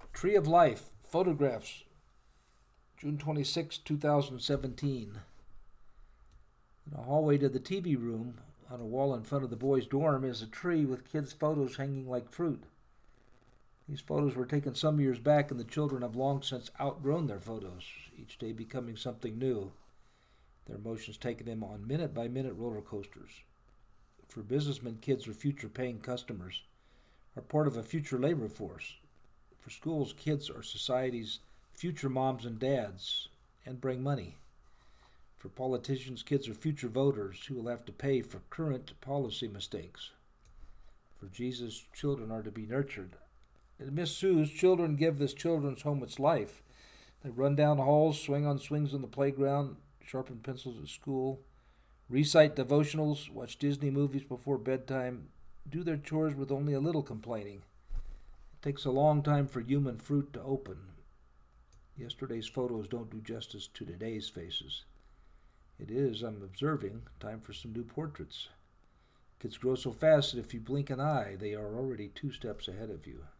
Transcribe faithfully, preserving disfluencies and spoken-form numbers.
Tree of Life, photographs, June twenty-sixth, two thousand seventeen. In a hallway to the T V room, on a wall in front of the boys' dorm, is a tree with kids' photos hanging like fruit. These photos were taken some years back, and the children have long since outgrown their photos, each day becoming something new. Their emotions taking them on minute-by-minute roller coasters. For businessmen, kids are future paying customers, are part of a future labor force. For schools, kids are society's future moms and dads and bring money. For politicians, kids are future voters who will have to pay for current policy mistakes. For Jesus, children are to be nurtured. At Miss Sue's, children give this children's home its life. They run down halls, swing on swings on the playground, sharpen pencils at school, recite devotionals, watch Disney movies before bedtime, do their chores with only a little complaining. It takes a long time for human fruit to open. Yesterday's photos don't do justice to today's faces. It is, I'm observing, time for some new portraits. Kids grow so fast that if you blink an eye, they are already two steps ahead of you.